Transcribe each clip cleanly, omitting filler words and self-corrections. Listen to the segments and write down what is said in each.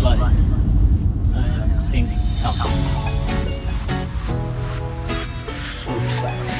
I am singing song. Food sound.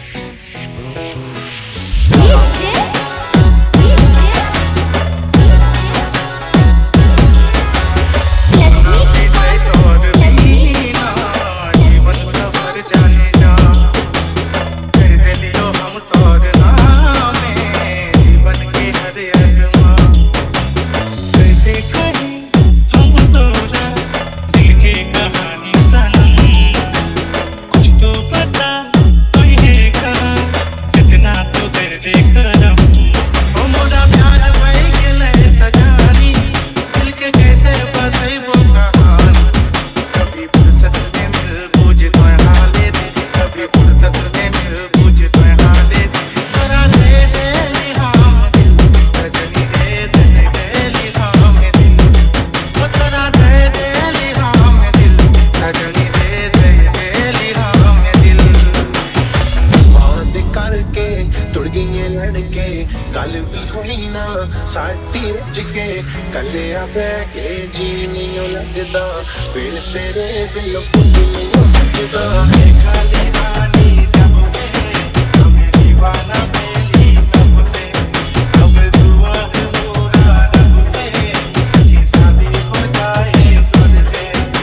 गल भी होई ना साटी रज के कलिया बह के जी नहीं लगदा बिन तेरे बिल कुछ नहीं सजदा खाली रानी जब से तुम्हें दीवाना मेरी तब से अब दुआ है मोरा रब से कि शादी हो जाए तुझसे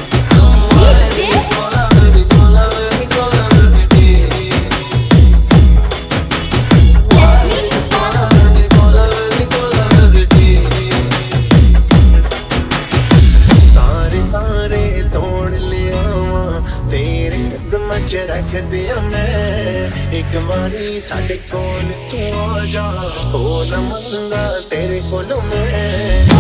मच रख दिया मैं एक बारी साढ़े कोल तू आ जा हो न मंगा तेरे कोल मैं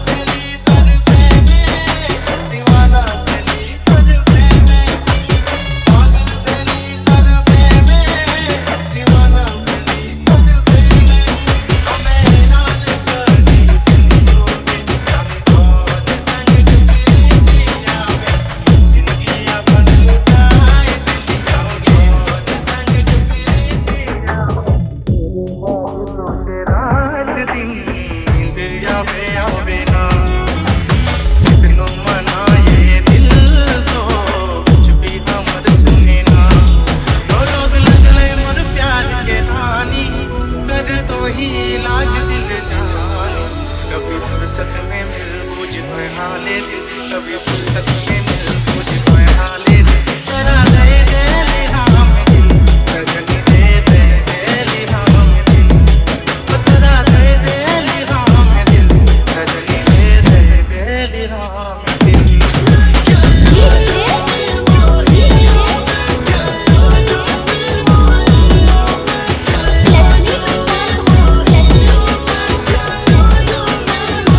कभी फुर्सत में मिल मुझ को हाले कभी फुर्सत में मिल मुझ को हाले तेरा दे दे लिहा में दिल सजन दे दे लिहा में दिल तेरा दे दे लिहा में दिल सजन दे दे लिहा में दिल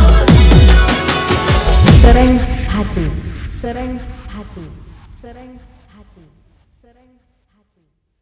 Sarang Hati, Sarang Hati, Sarang